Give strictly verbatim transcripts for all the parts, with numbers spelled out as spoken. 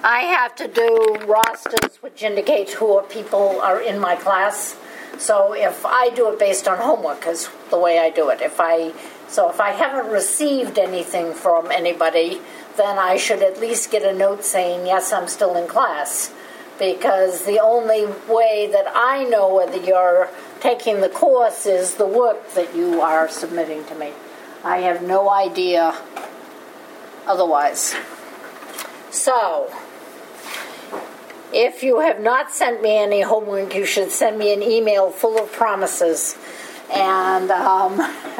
I have to do rosters which indicates who are people are in my class. So if I do it based on homework is the way I do it. If I so if I haven't received anything from anybody, then I should at least get a note saying, yes, I'm still in class. Because the only way that I know whether you're taking the course is the work that you are submitting to me. I have no idea otherwise. So, if you have not sent me any homework, you should send me an email full of promises. And um,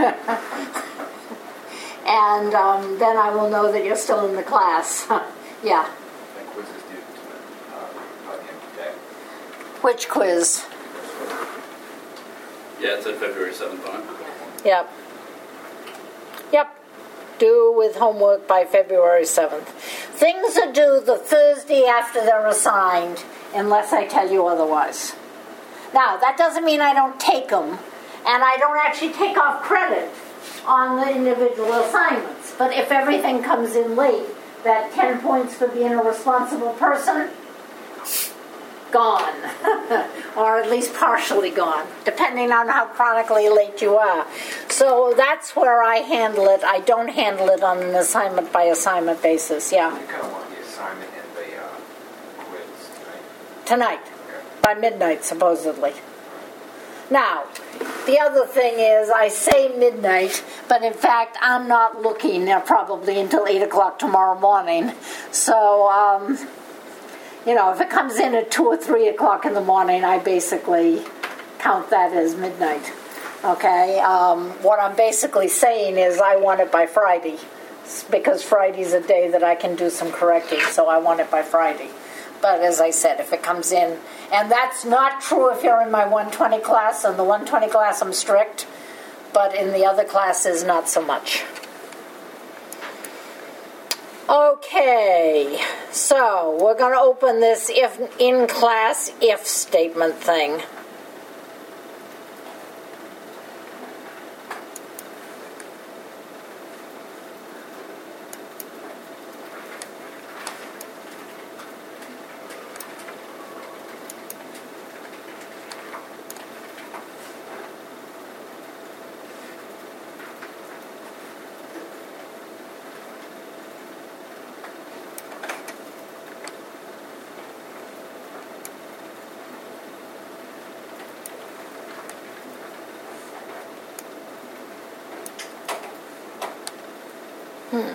and um, then I will know that you're still in the class. Yeah. That quiz is due uh, by the end of the day. Which quiz? Yeah, it's at February seventh on it. Yep. Yep. Due with homework by February seventh. Things are due the Thursday after they're assigned, unless I tell you otherwise. Now, that doesn't mean I don't take them, and I don't actually take off credit on the individual assignments. But if everything comes in late, that ten points for being a responsible person, gone. Or at least partially gone, depending on how chronically late you are. So that's where I handle it. I don't handle it on an assignment by assignment basis. Yeah. You kind of want the assignment and the uh, quiz tonight. Tonight. Okay. By midnight, supposedly. Now, the other thing is, I say midnight, but in fact, I'm not looking uh, probably until eight o'clock tomorrow morning. So, um, you know, if it comes in at two or three o'clock in the morning, I basically count that as midnight. Okay? Um, what I'm basically saying is I want it by Friday, because Friday's a day that I can do some correcting, so I want it by Friday. But as I said, if it comes in, and that's not true if you're in my one twenty class. In the one twenty class, I'm strict, but in the other classes, not so much. Okay, so we're going to open this if in-class if statement thing. Hmm.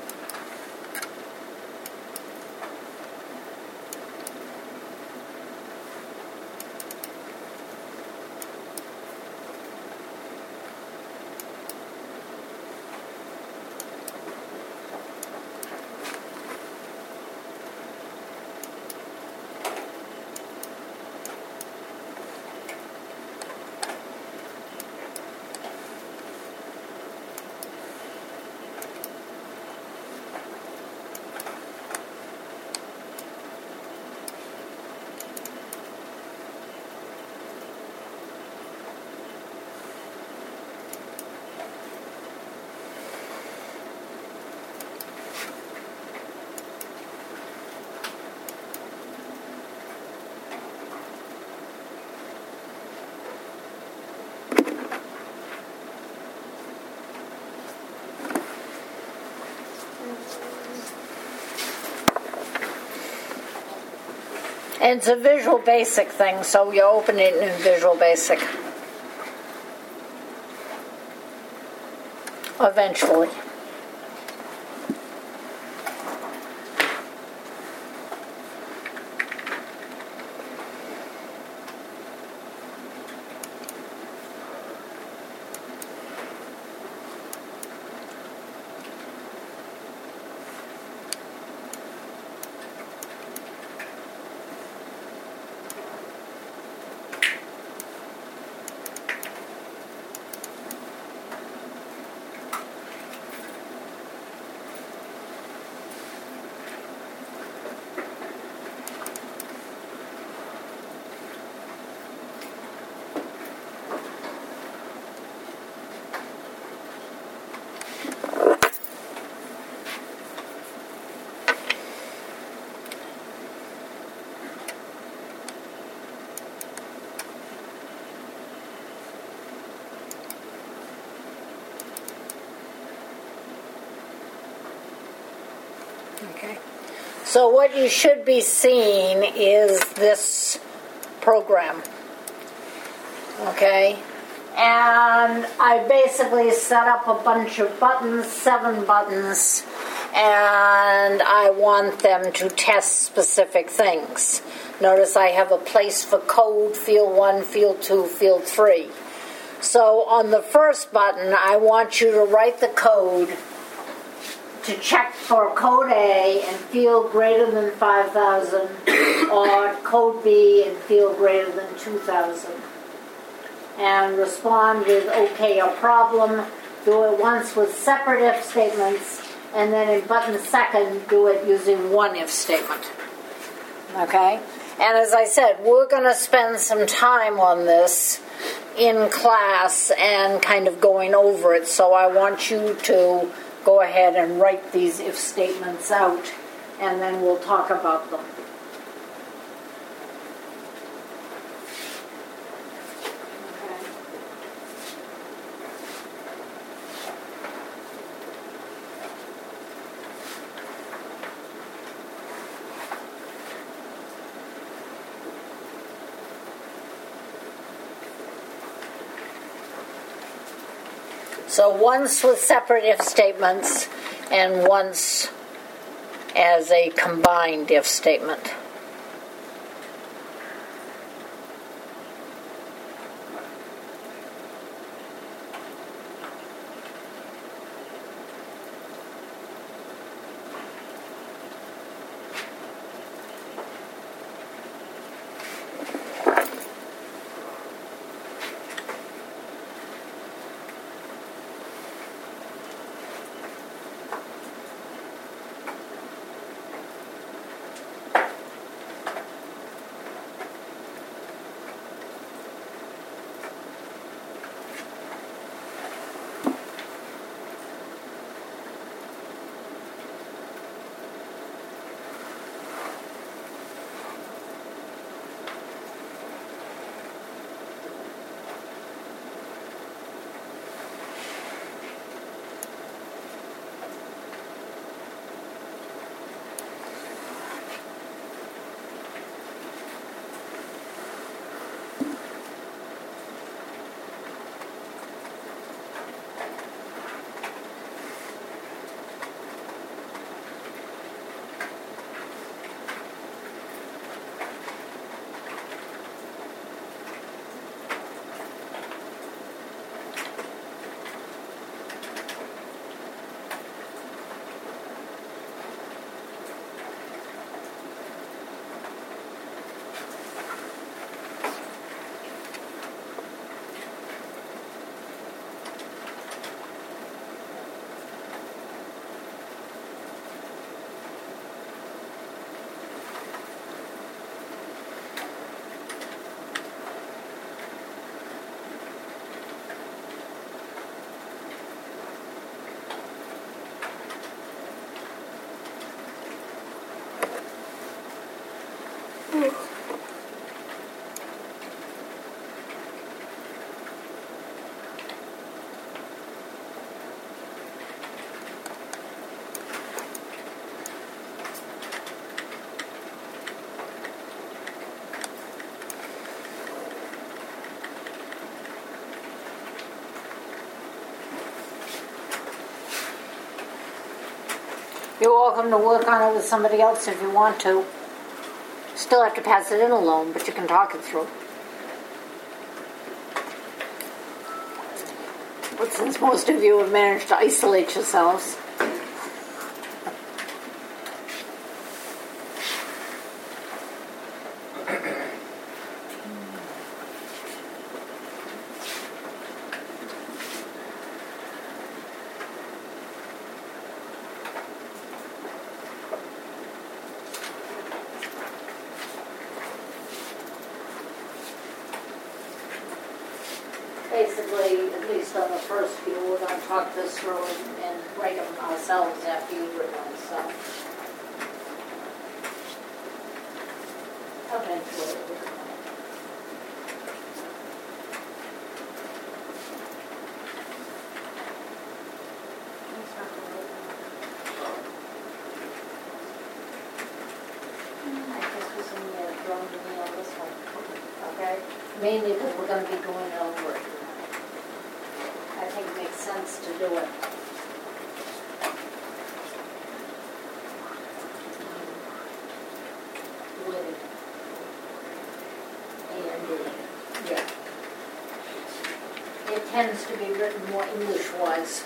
And it's a Visual Basic thing, so you open it in Visual Basic. Eventually. So what you should be seeing is this program. Okay? And I basically set up a bunch of buttons, seven buttons, and I want them to test specific things. Notice I have a place for code, field one, field two, field three. So on the first button, I want you to write the code to check for code A and field greater than five thousand, or code B and field greater than two thousand. And respond with OK or problem. Do it once with separate if statements, and then in button second, do it using one if statement. Okay? And as I said, we're going to spend some time on this in class and kind of going over it. So I want you to go ahead and write these if statements out, and then we'll talk about them. So once with separate if statements and once as a combined if statement. You're welcome to work on it with somebody else if you want to. Still have to pass it in alone, but you can talk it through. But since most of you have managed to isolate yourselves, basically, at least on the first few, we're going to talk this through and, and write them ourselves after you've written them. So, eventually, we'll come. I guess was in the thrown to me on this one. Okay? Mainly because we're going to be going over it. I think it makes sense to do it. With and yeah. It tends to be written more English-wise.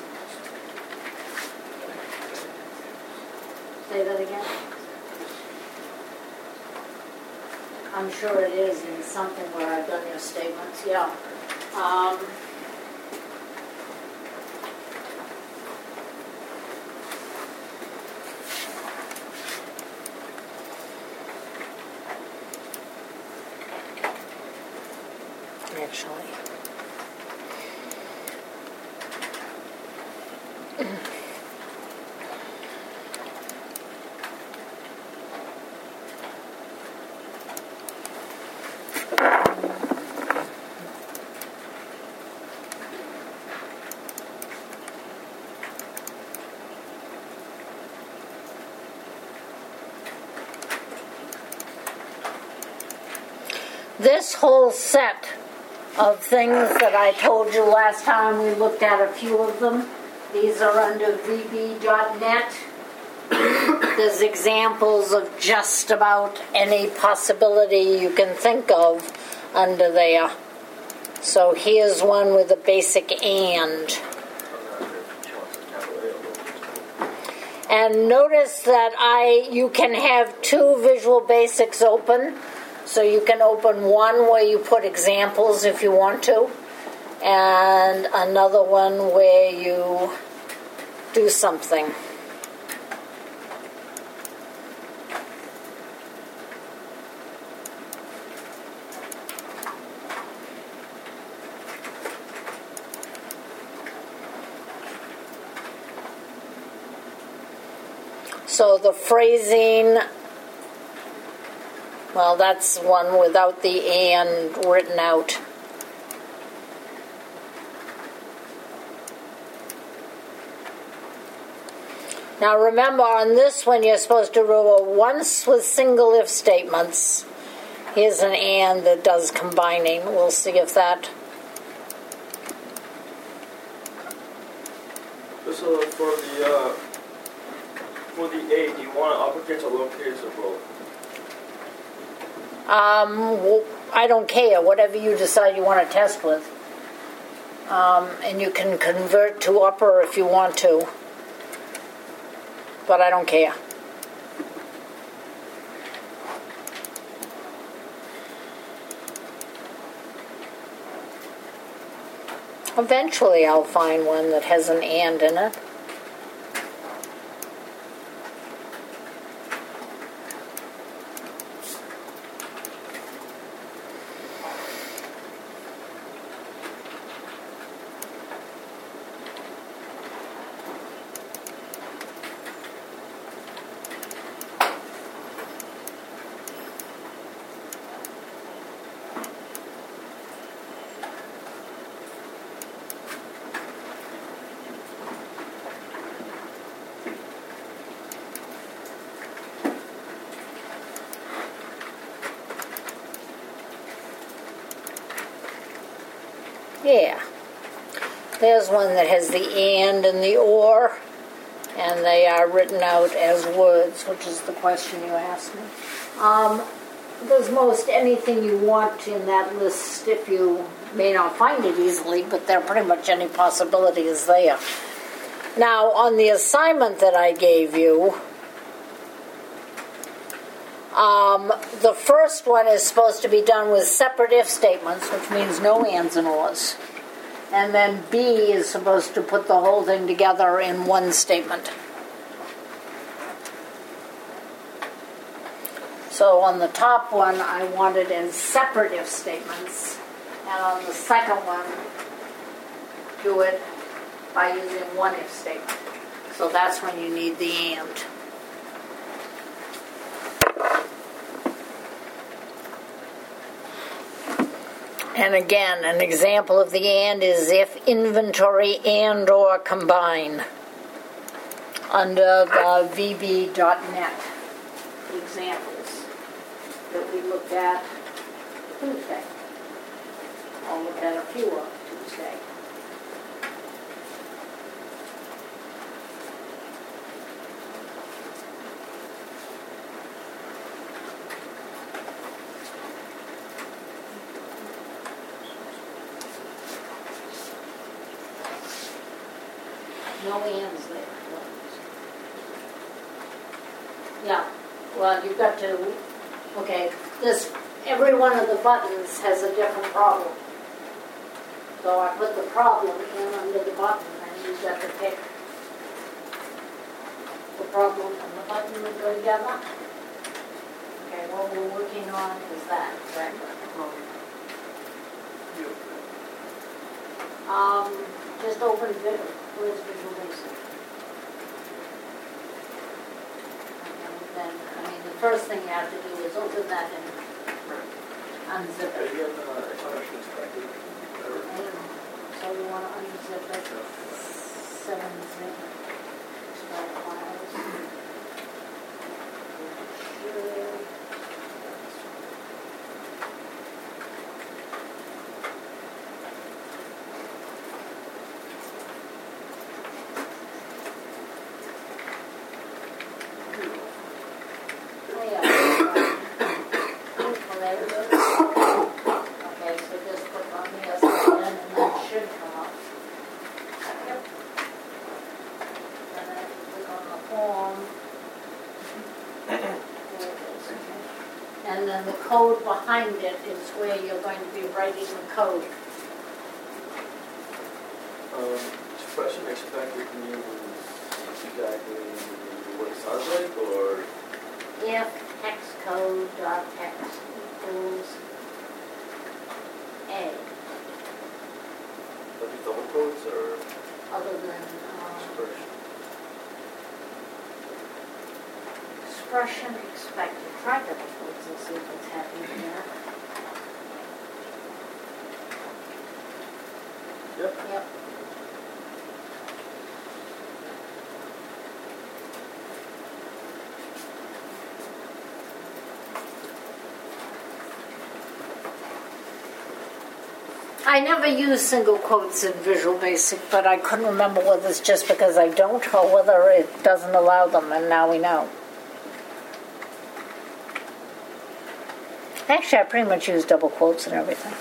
Say that again. I'm sure it is in something where I've done your statements, yeah. Um, actually. This whole set of things that I told you last time, we looked at a few of them. These are under V B dot net. There's examples of just about any possibility you can think of under there. So here's one with a basic and. And notice that I you can have two Visual Basics open. So you can open one where you put examples if you want to, and another one where you do something. So the phrasing, well, that's one without the and written out. Now remember, on this one you're supposed to do a once with single if statements. Here's an and that does combining. We'll see if that... So for the, uh, for the A, do you want it uppercase or lowercase or both? Um, well, I don't care, whatever you decide you want to test with. Um, and you can convert to upper if you want to. But I don't care. Eventually I'll find one that has an and in it. Yeah. There's one that has the and and the or, and they are written out as words, which is the question you asked me. Um, there's most anything you want in that list if you may not find it easily, but there pretty much any possibility is there. Now, on the assignment that I gave you, Um, the first one is supposed to be done with separate if statements, which means no ands and ors. And then B is supposed to put the whole thing together in one statement. So on the top one, I want it as separate if statements. And on the second one, do it by using one if statement. So that's when you need the and. And again, an example of the and is if inventory and or combine under the V B dot net examples. that we looked at Tuesday. I'll look at a few of Tuesday. No ends there. Yeah, well, you've got to, okay, this, every one of the buttons has a different problem. So I put the problem in under the button, and you've got to pick the problem and the button that go together. Okay, what we're working on is that, correct? Um, just open Visual. Where's Visual Basic? And then, I mean, the first thing you have to do is open that and unzip it. Again, uh, expression inspector. And so you want to unzip it. Seven zip. Extract files. Sure. And then the code behind it is where you're going to be writing the code. Um, expression expected means exactly what it sounds like, or? If hex code dot text equals A. Are these double quotes, or? Other than um, Expression. expression expected. Try double quotes and see what's happening there. Yep. Yep. I never use single quotes in Visual Basic, but I couldn't remember whether it's just because I don't or whether it doesn't allow them, and now we know. Actually, I pretty much use double quotes and everything.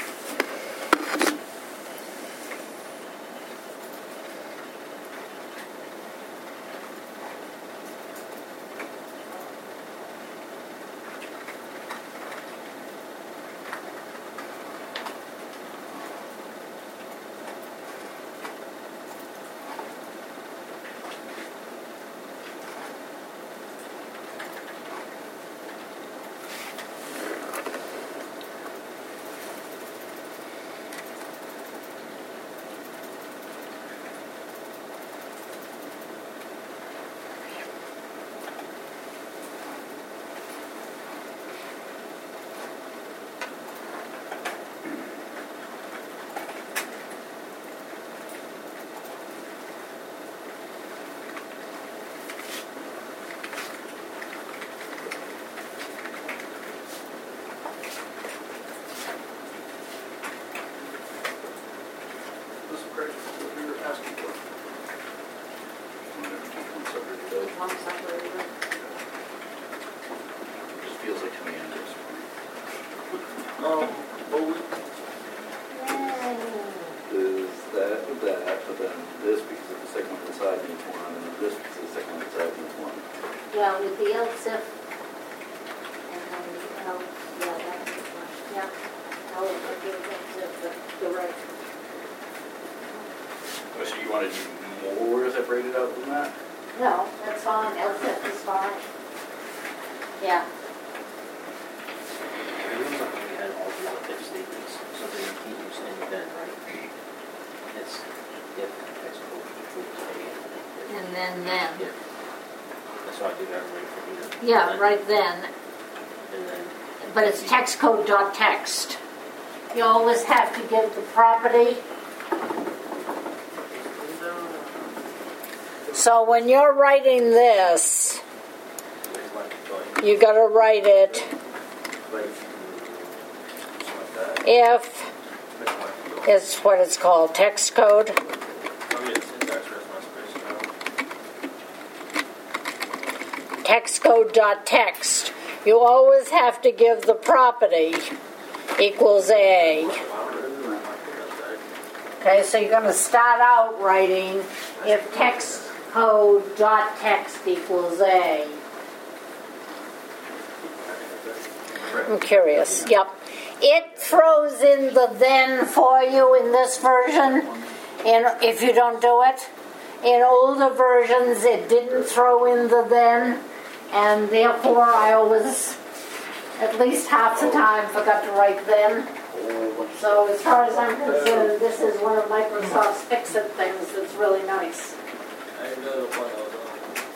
One separator. Just feels like to me in this Um, but we, Is that with that, but then this because of the second one inside needs one, and then this because of the second one inside needs one. Yeah, with the else if, and then the else, yeah, that's the one. Yeah. I'll I'll give it else if, but you're right. Oh, so you want to do more separated out than that? No, that's fine. Else if is fine. Yeah. Remember something we had all the other if statements, something you can't use any then, right? It's if text code equals A. And then then. Yeah. That's why I do that right for here. Yeah, right then. And then. But it's text code dot text. You always have to give the property. So when you're writing this, you got to write it like, something like that. If Make my field. is what it's called, text code. Oh, yeah, syntax response based on. Text code dot text. You always have to give the property equals A. Okay, so you're going to start out writing if text code dot text equals A. I'm curious. Yep. It throws in the then for you in this version, and if you don't do it. In older versions, it didn't throw in the then, and therefore I always, at least half the time, forgot to write then. So as far as I'm concerned, this is one of Microsoft's fix-it things that's really nice. I didn't know the point I was on.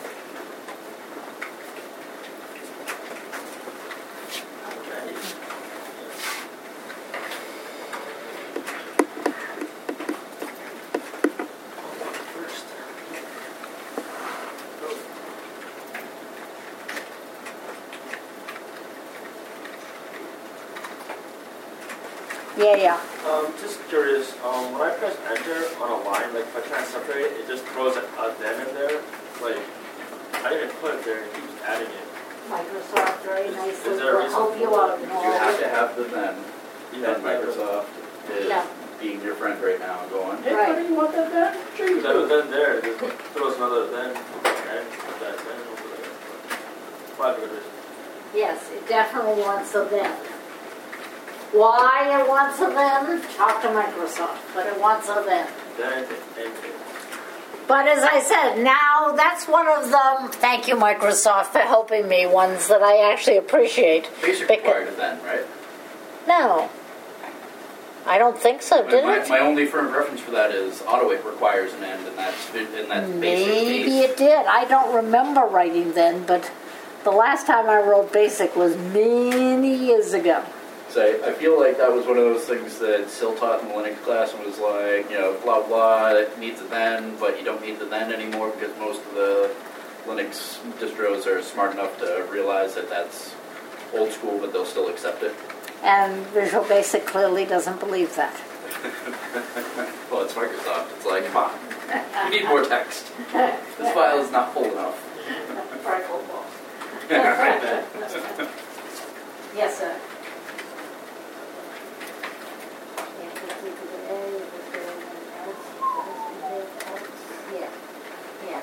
Yeah, yeah. Um, just curious, um, when I press enter on a line, like if I try and separate it, it just throws a a then in there. Like, I didn't put it there, it keeps adding it. Microsoft very Is- nicely is there a will reason help you for out. that? in You all have of to it. have the then, You and have to have it. Microsoft is Yeah. being your friend right now and going, hey, Right. buddy, you want that then? Sure you Because I was do. then there, it just throws another then, and put that then over there. Five good reasons. Yes, it definitely wants a then. Why it wants a then? Talk to Microsoft, but it wants a then. Then, and, But as I said, now that's one of them. Thank you, Microsoft, for helping me. Ones that I actually appreciate. Basic Because- required a then, right? No, I don't think so. My, Did my, it? my only firm reference for that is AutoWait requires an end, and that's and that's basic. Maybe base. it did. I don't remember writing then, but the last time I wrote basic was many years ago. So I, I feel like that was one of those things that Sil taught in the Linux class and was like, you know, blah blah, it needs a then, but you don't need the then anymore because most of the Linux distros are smart enough to realize that that's old school, but they'll still accept it. And Visual Basic clearly doesn't believe that. Well, it's Microsoft. It's like, come on, we need more text. This file is not full enough. Yes, sir. Yeah, yeah.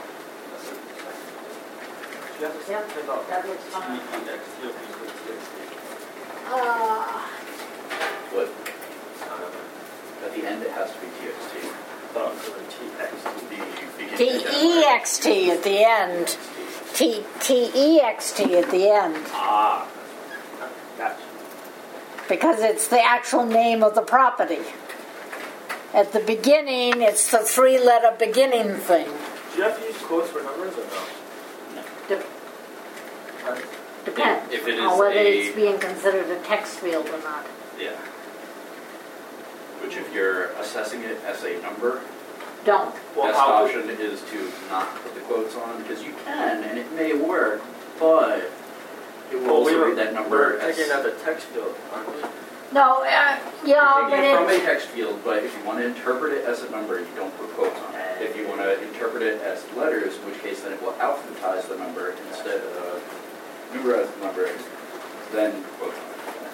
you have to Yep, take out that looks fine. T E X T, if you put T X T. Uh, But Uh, at the end, it has to be T X T. thought it was T X T. T E X T at the end. T T E X T at the end. Ah, gotcha. Because it's the actual name of the property. At the beginning, it's the three-letter beginning thing. Do you have to use quotes for numbers or no? De- Uh, depends If it on is whether a- it's being considered a text field or not. Yeah. Which, if you're assessing it as a number, Don't. Well, best how option is to not put the quotes on, because you can, and it may work, but it will Well, also we were, read that number we're as... taking out the text field, aren't we? No, uh, yeah, You're but taking it from a it, text field, but if you want to interpret it as a number, you don't put quotes on it. If you want to interpret it as letters, in which case then it will alphabetize the number instead of numerize the number, then quotes on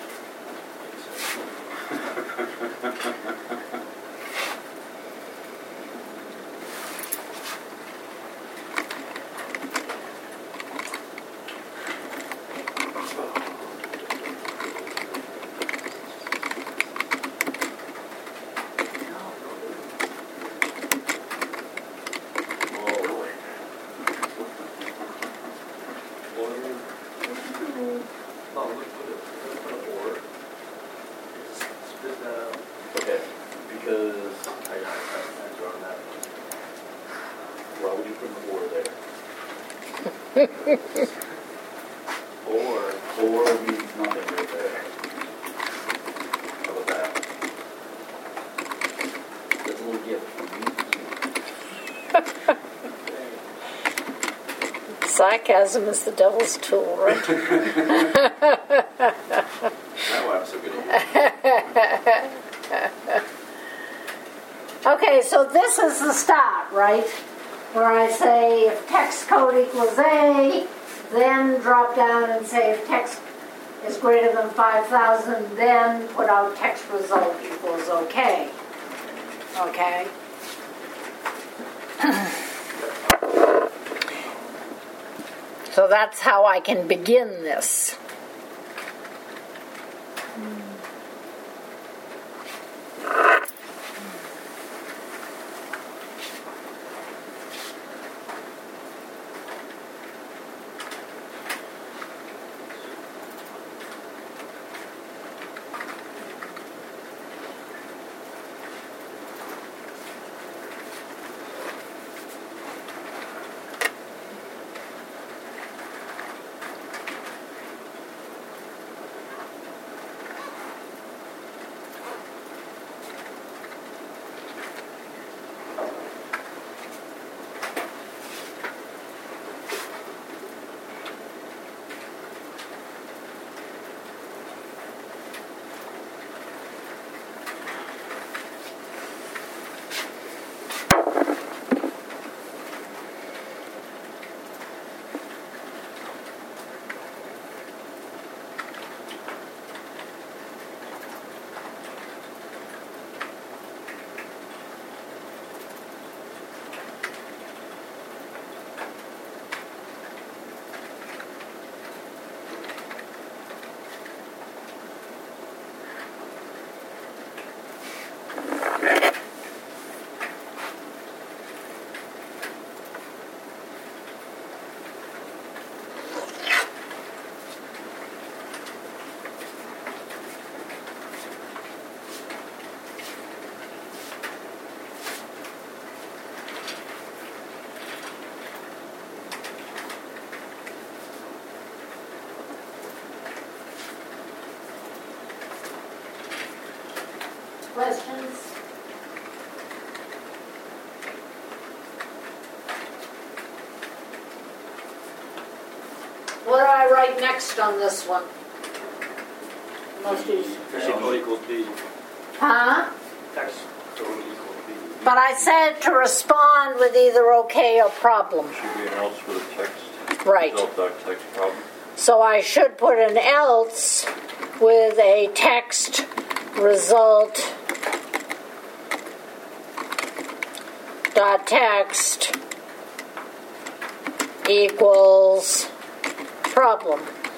it. Oh, or, no, look, put it, put it or. Just spit that out. Okay, because, I got it, I drawn that. why would you put an or there? Or, Or means nothing right there. How about that? That's a little gift for me. sarcasm is the devil's tool, right? Okay, so this is the start, right? Where I say if text code equals A, then drop down and say if text is greater than five thousand, then put out text result equals okay. Okay? So that's how I can begin this. Questions? What do I write next on this one? Most easy. Text code equals B. Huh? Text code equals B. But I said to respond with either okay or problem. Should be an else for the text. Right. Result dot text problem. So I should put an else with a text result dot text equals problem.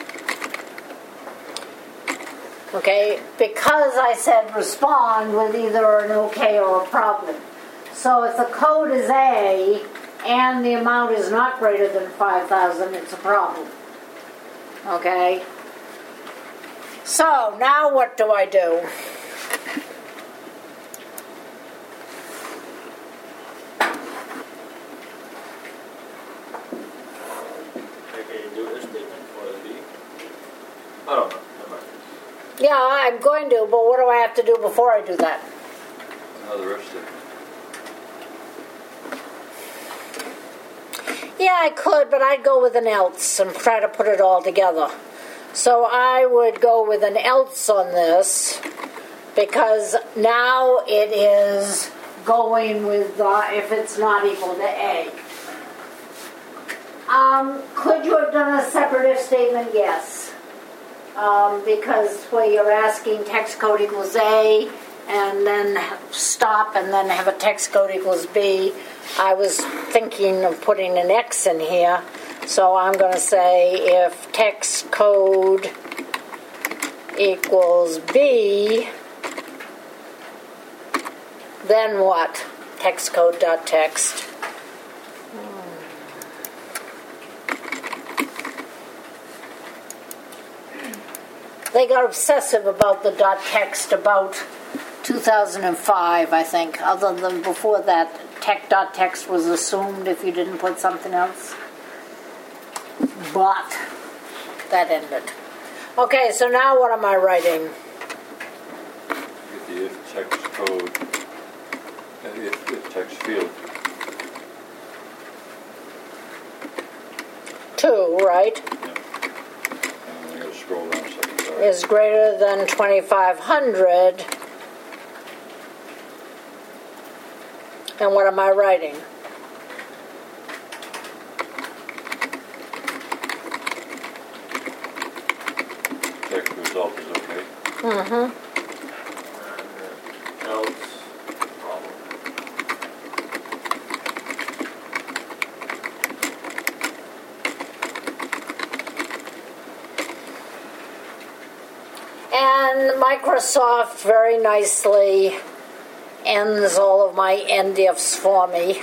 Okay, because I said respond with either an okay or a problem. So if the code is A and the amount is not greater than five thousand, it's a problem. Okay? So now what do I do? Okay, do this statement for the B. I don't know. Never mind. Yeah, I'm going to, but what do I have to do before I do that? Now the rest of it. Yeah, I could, but I'd go with an else and try to put it all together. So I would go with an else on this because now it is going with uh, if it's not equal to A. Um, could you have done a separate if statement? Yes. Um, because where you're asking text code equals A and then stop and then have a text code equals B, I was thinking of putting an X in here. So I'm going to say if text code equals B, then what? Text code dot text. They got obsessive about the dot text about two thousand five, I think. Other than before that, tech dot text was assumed if you didn't put something else. But that ended. Okay, so now what am I writing? Get the if text code, uh, if, if text field. Two, right? Yeah. And I gotta scroll down a second. Sorry. Is greater than twenty-five hundred. And what am I writing? Text result is okay. Mm-hmm. And uh, else problem. And Microsoft very nicely ends all of my end ifs for me.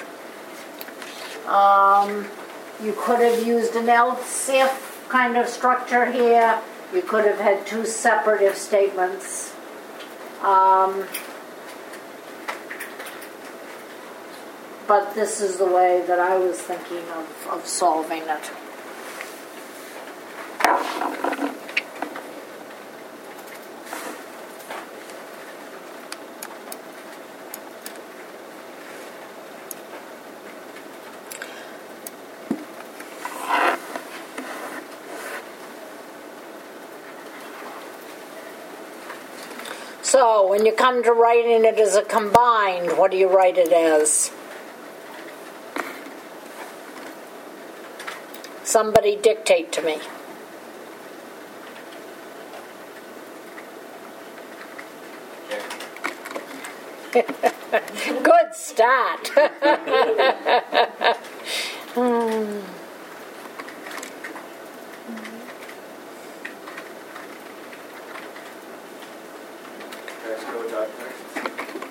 Um, you could have used an else if kind of structure here. You could have had two separate if statements. Um, but this is the way that I was thinking of, of solving it. So, when you come to writing it as a combined, what do you write it as? Somebody dictate to me. Good start. hmm. Text code dot text.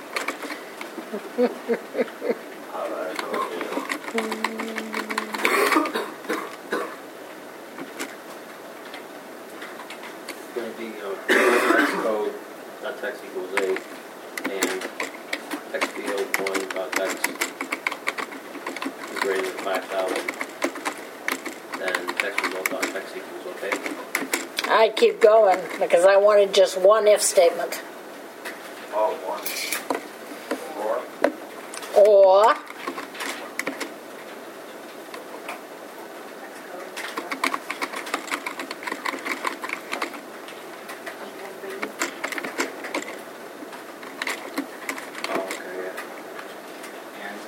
How do I go here? It's going to be uh, text code dot text equals eight and text field one dot text is greater than five thousand. Then text result dot text equals okay. I keep going because I wanted just one if statement. Oh, one. Or Or oh, okay, yeah. And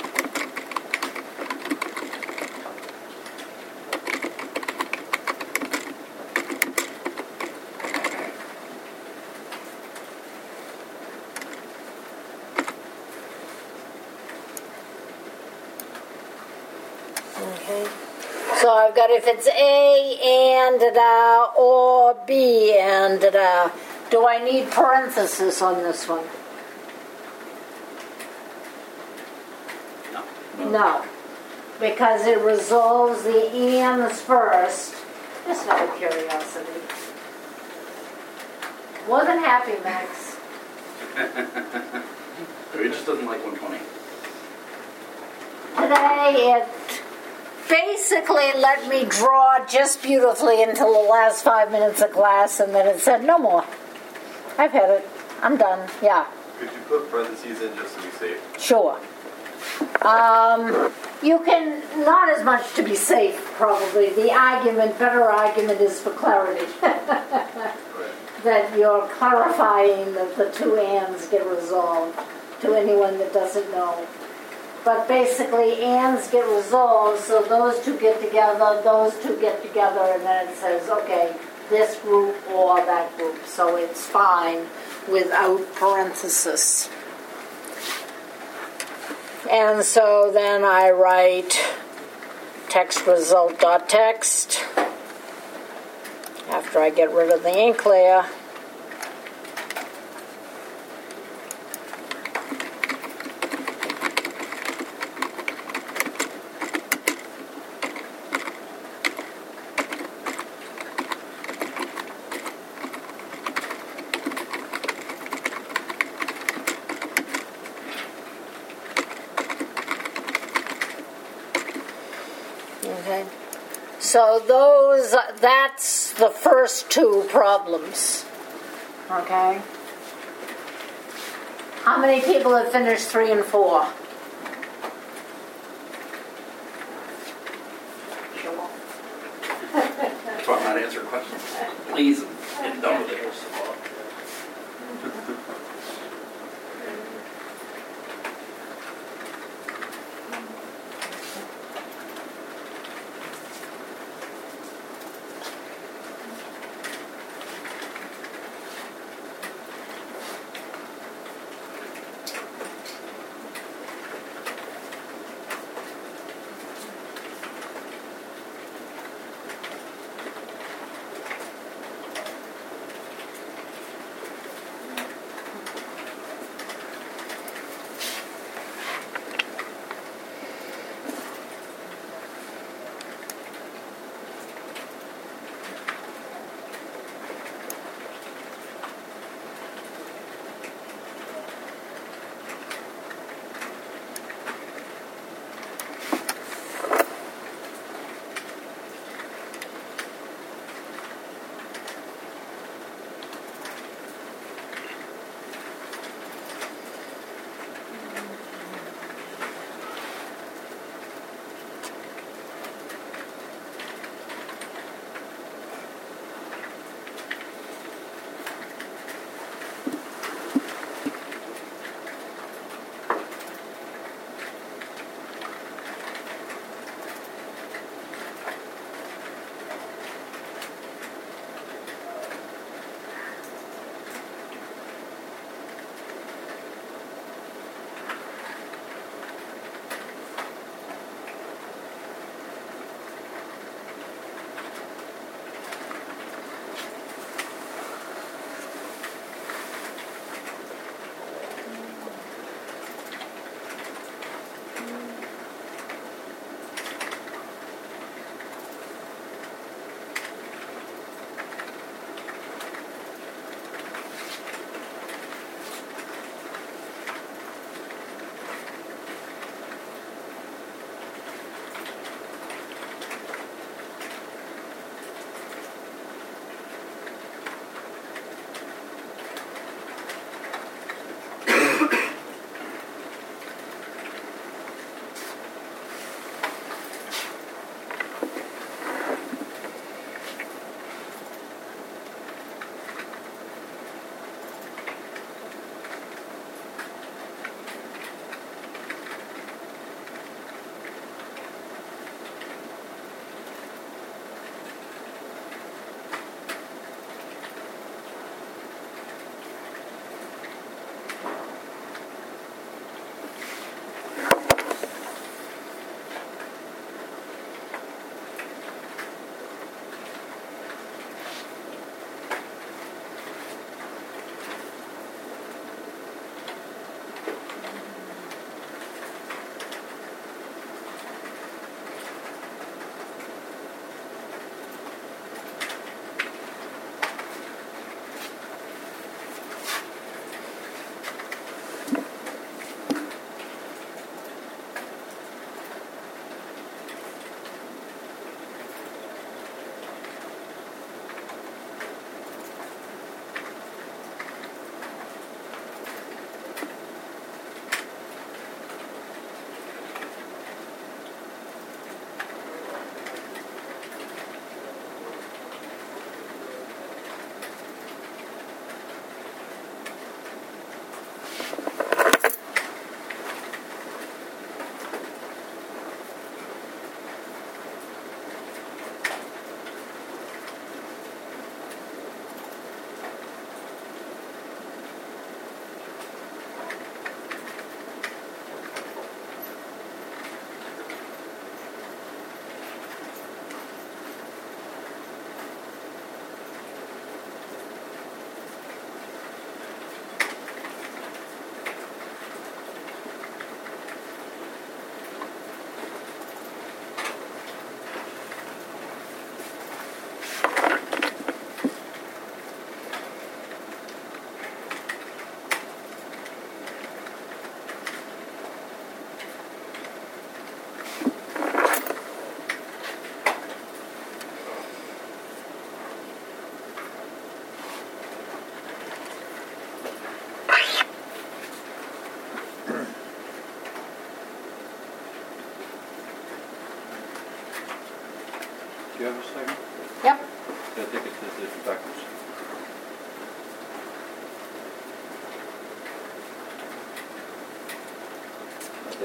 okay. So I've got if it's A and da or B and da. Do I need parenthesis on this one? No. No, because it resolves the ands first. Just out of curiosity. More than happy, Max. He just doesn't like one twenty. Today it basically let me draw just beautifully until the last five minutes of class, and then it said no more. I've had it. I'm done. Yeah, Could you put parentheses in just to be safe? sure. Um, you can, not as much to be safe, probably. The argument, better argument is for clarity. That you're clarifying that the two ands get resolved to anyone that doesn't know. But basically, ands get resolved, so those two get together, those two get together, and then it says, okay, this group or that group. So it's fine without parenthesis. And so then I write text result dot text after I get rid of the ink layer. Okay. So those, that's the first two problems. Okay. How many people have finished three and four? Sure. That's why I'm not answering questions. Please, get done with it.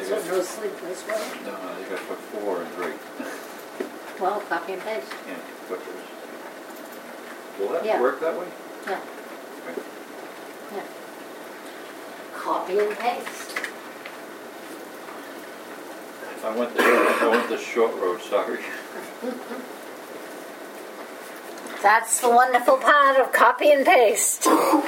They So got, no sleep this way. no, no, you gotta put four and three. Well, copy and paste. Yeah, but there's, will that Yeah. work that way? Yeah. Okay. Yeah. Copy and paste. I went the, I went the short road, sorry. That's the wonderful part of copy and paste.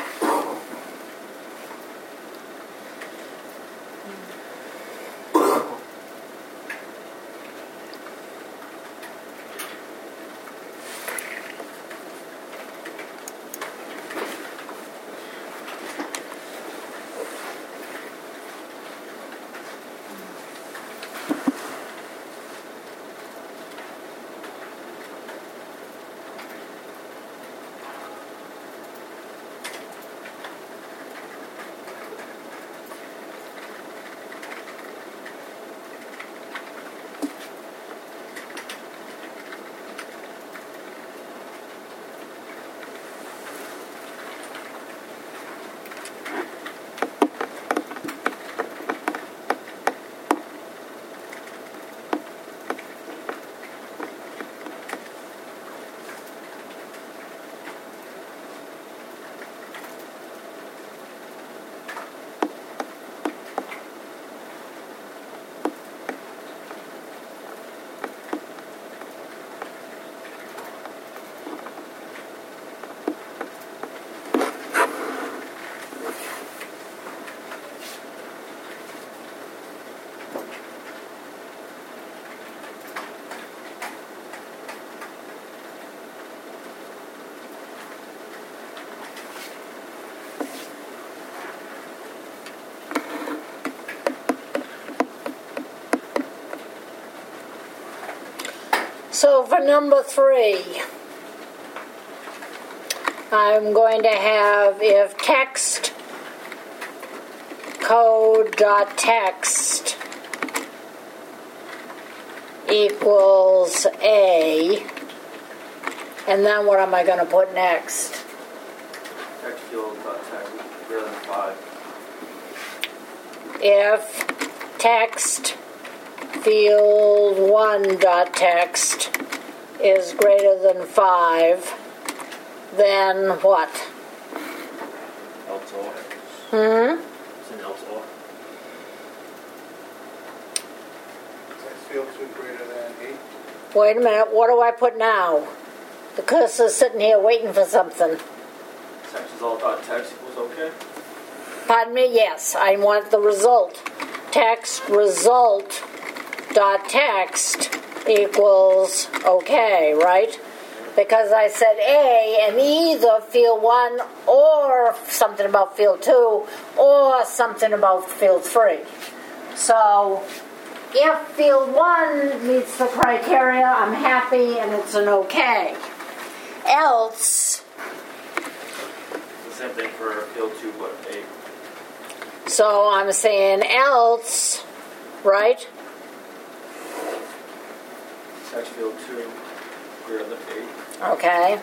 So for number three, I'm going to have if text code dot text equals A, and then what am I going to put next? Text field dot text greater than five. If text field one dot text is greater than five, then what? Else or. Hmm? It's an else or. Text field two greater than eight. Wait a minute, what do I put now? The cursor's sitting here waiting for something. Text is all dot text equals okay. Pardon me? Yes, I want the result. Text result dot text equals okay, right? Because I said A, and either field one or something about field two or something about field three. So if field one meets the criteria, I'm happy and it's an okay. Else, The same thing for field two, but eight. so I'm saying else, right? Text field two greater than eight. Okay.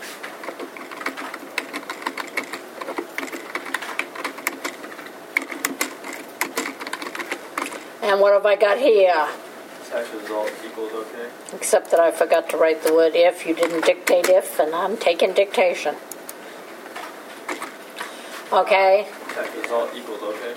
And what have I got here? Text result equals okay. Except that I forgot to write the word if. You didn't dictate if, and I'm taking dictation. Okay. Text result equals okay.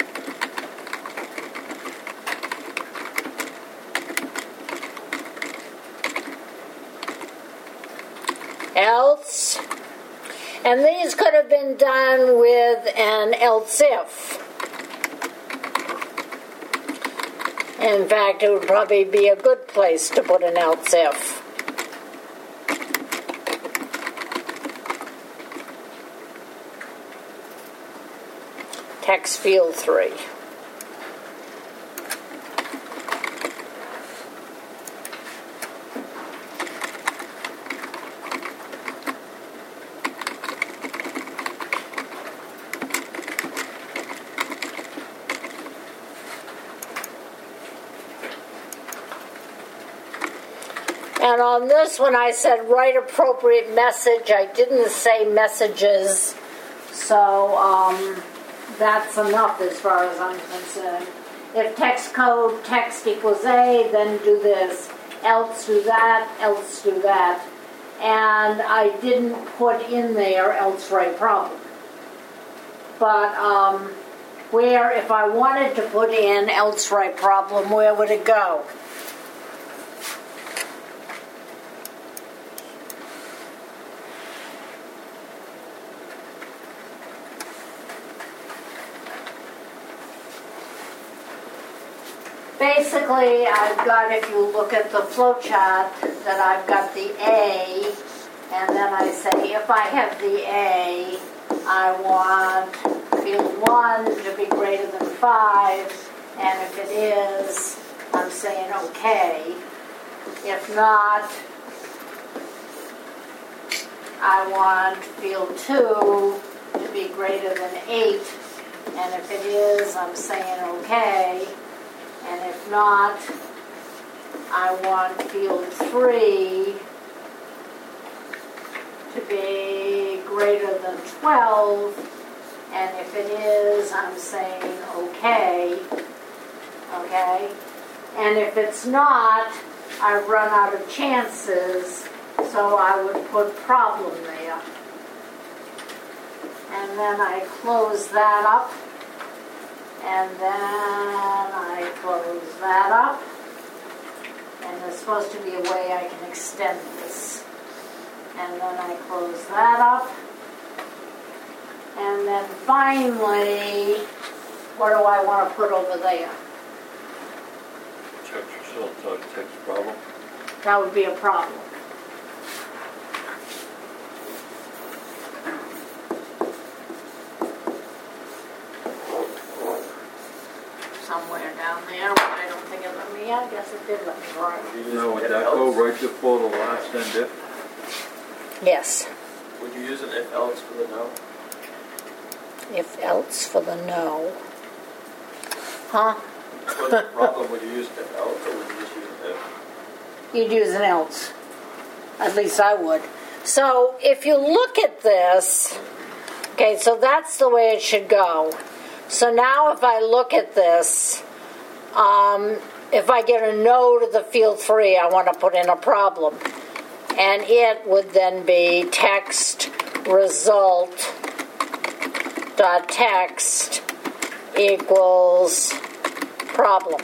Else. And these could have been done with an else if. In fact, it would probably be a good place to put an else if. Text field three. And on this one, I said write appropriate message. I didn't say messages. So um, that's enough as far as I'm concerned. If text code text equals A, then do this. Else do that, else do that. And I didn't put in there else write problem. But um, where, if I wanted to put in else write problem, where would it go? Basically, I've got, if you look at the flow chart, that I've got the A, and then I say, if I have the A, I want field one to be greater than five, and if it is, I'm saying okay. If not, I want field two to be greater than eight, and if it is, I'm saying okay. And if not, I want field three to be greater than twelve, and if it is, I'm saying okay, okay? And if it's not, I've run out of chances, so I would put problem there. And then I close that up. And then I close that up. And there's supposed to be a way I can extend this. And then I close that up. And then finally, what do I want to put over there? Check yourself, type text problem. That would be a problem. Somewhere down there, but I don't think it let me. I guess it did let me write. Now, would that go right before the last end if? Yes. Would you use an if else for the no? If else for the no. Huh? For the problem, would you use if else or would you just use an if? You'd use an else. At least I would. So if you look at this, okay, so that's the way it should go. So now if I look at this, um, if I get a no to the field three, I want to put in a problem. And it would then be text result dot text equals problem.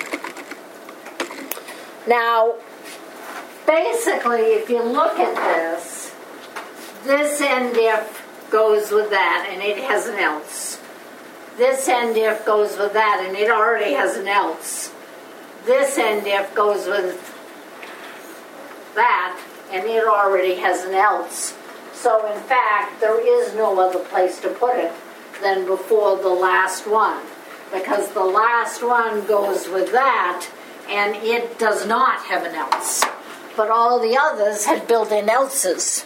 Now, basically, if you look at this, this end if goes with that, and it has an else. This end if goes with that, and it already has an else. This end if goes with that, and it already has an else. So in fact, there is no other place to put it than before the last one, because the last one goes with that, and it does not have an else. But all the others had built-in elses.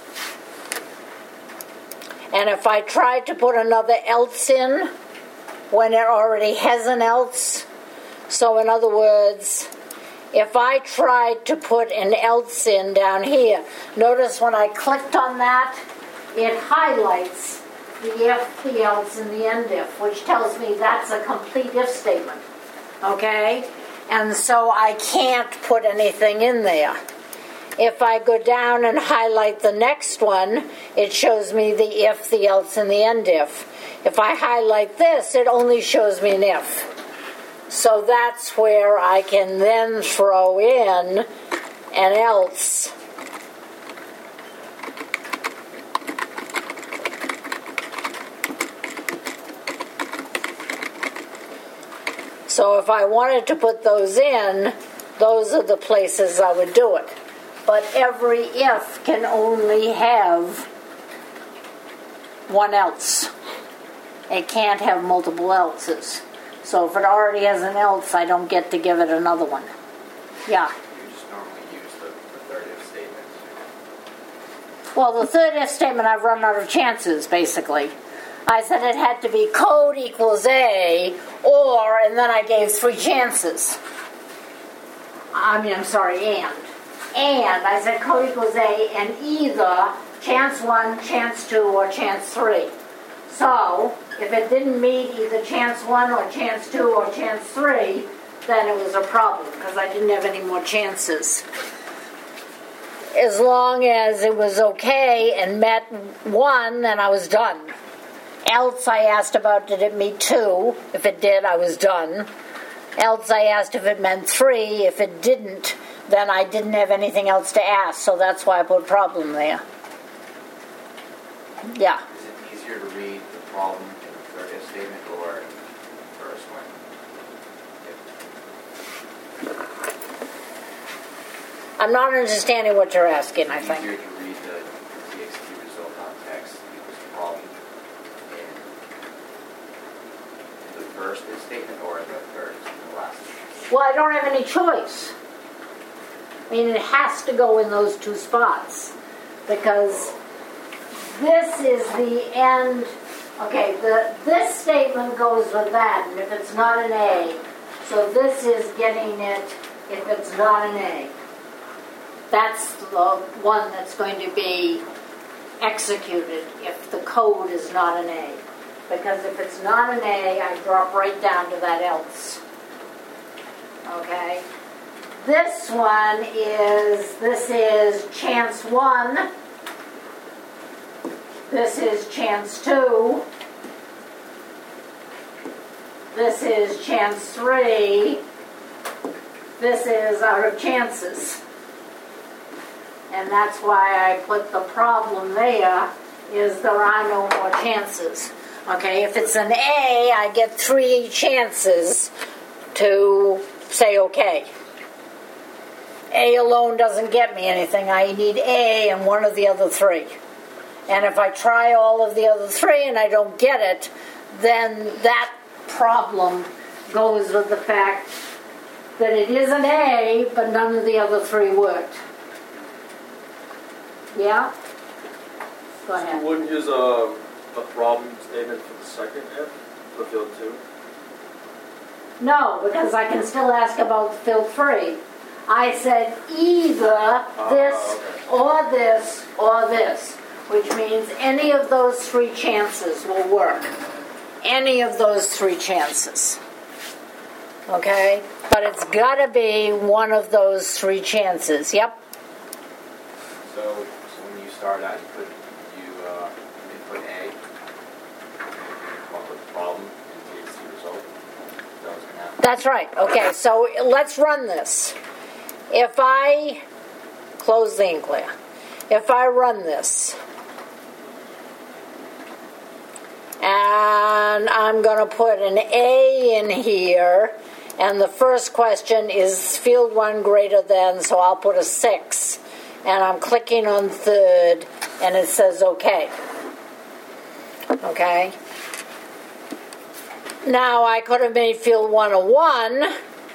And if I tried to put another else in, when it already has an else. So in other words, if I tried to put an else in down here, notice when I clicked on that, it highlights the if, the else, and the end if, which tells me that's a complete if statement. Okay? And so I can't put anything in there. If I go down and highlight the next one, it shows me the if, the else, and the end if. If I highlight this, it only shows me an if. So that's where I can then throw in an else. So if I wanted to put those in, those are the places I would do it. But every if can only have one else. It can't have multiple else's. So if it already has an else, I don't get to give it another one. Yeah. You just normally use the, the third if statement. Well, the third if statement, I've run out of chances, basically. I said it had to be code equals A, or, and then I gave three chances. I mean, I'm sorry, and. And I said code equals A, and either chance one, chance two, or chance three. So, if it didn't meet either chance one or chance two or chance three, then it was a problem because I didn't have any more chances. As long as it was okay and met one, then I was done. Else I asked about did it meet two. If it did, I was done. Else I asked if it meant three. If it didn't, then I didn't have anything else to ask, so that's why I put problem there. Yeah. Is it easier to read the problem in the third if statement or in the first one? I'm not understanding what you're asking, I think. Easier to read the T X T result on text equals problem in the first if statement or in the third, in the last statement? Well, I don't have any choice. I mean, it has to go in those two spots because this is the end. Okay, the this statement goes with that, and if it's not an A, so this is getting it if it's not an A. That's the one that's going to be executed if the code is not an A. Because if it's not an A, I drop right down to that else. Okay? This one is, this is chance one. This is chance two. This is chance three. This is out of chances. And that's why I put the problem there, is there are no more chances. Okay, if it's an A, I get three chances to say okay. A alone doesn't get me anything. I need A and one of the other three. And if I try all of the other three and I don't get it, then that problem goes with the fact that it is an A, but none of the other three worked. Yeah? Go ahead. You wouldn't use a, a problem statement for the second if, for field two? No, because I can still ask about field three. I said either this okay. or this or this, which means any of those three chances will work. Any of those three chances. Okay? But it's got to be one of those three chances. Yep. So, so when you start out, you put you uh, input A, and you come up with a problem and T X T result. That was gonna happen. That's right. Okay, so let's run this. If I close the ink layer, if I run this, and I'm going to put an A in here, and the first question is field one greater than, so I'll put a six, and I'm clicking on third, and it says okay. Okay? Now I could have made field one a one,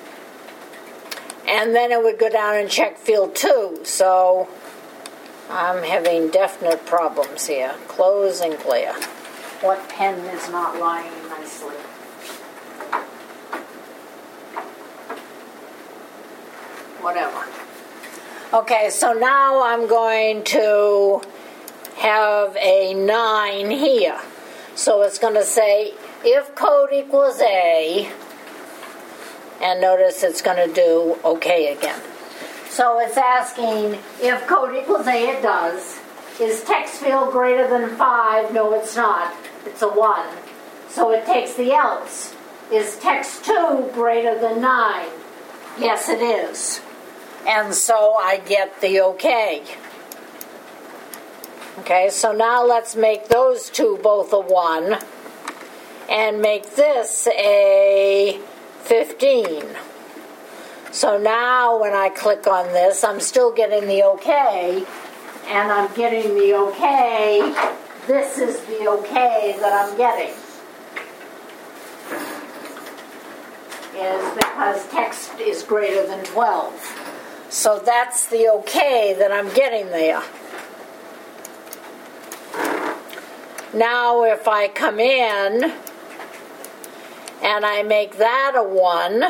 and then it would go down and check field two. So I'm having definite problems here. Close and clear. What pen is not lying nicely? Whatever. Okay, so now I'm going to have a nine here. So it's going to say if code equals A, and notice it's going to do okay again. So it's asking if code equals A, it does. Is text field greater than five? No, it's not. It's a one. So it takes the else. Is text two greater than nine? Yes, it is. And so I get the okay. Okay, so now let's make those two both a one and make this a fifteen. So now when I click on this, I'm still getting the okay, and I'm getting the okay. This is the okay that I'm getting. Is because text is greater than twelve. So that's the okay that I'm getting there. Now if I come in and I make that a one,